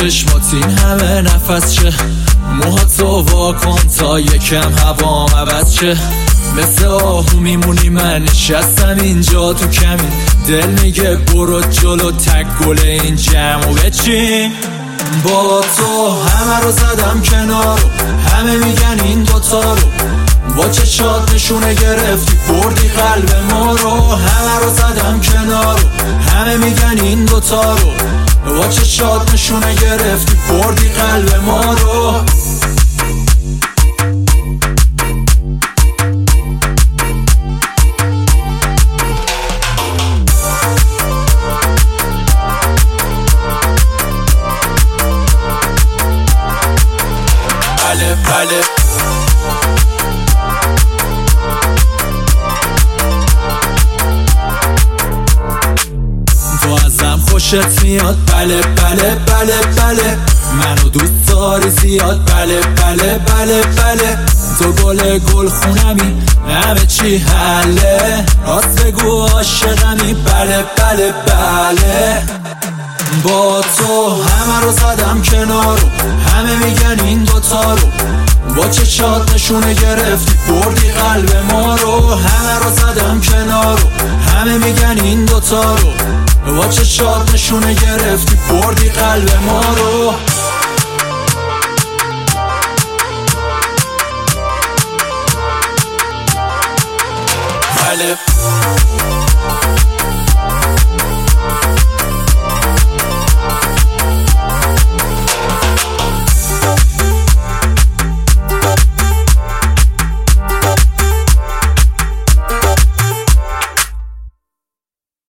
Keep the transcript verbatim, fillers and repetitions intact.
چشمات این همه نفس چه، موهاتو وا کن تا یکم هوام عوض چه. مثل آهو میمونی من نشستم اینجا تو کمین، دل میگه برو جلو تک گل این جمع و بچین. با تو همه رو زدم کنار، همه میگن این دوتا رو با چشات نشونه گرفتی بردی قلب ما رو. همه رو زدم کنار، همه میگن این دوتا رو با چشات نشونه گرفتی بردی قلب ما رو. بله بله تو ازم خوشت میاد، بله بله بله بله منو دوست داری زیاد، بله بله بله بله تو گل گل خونمی همه چی حله، راست بگو عاشقمی، بله بله بله. با تو همه رو زدم کنار، همه میگن این دوتا رو با چشات نشونه گرفتی بردی قلب ما رو. همه رو زدم کنار، همه میگن این دوتا رو با چشات نشونه گرفتی بردی قلب ما رو.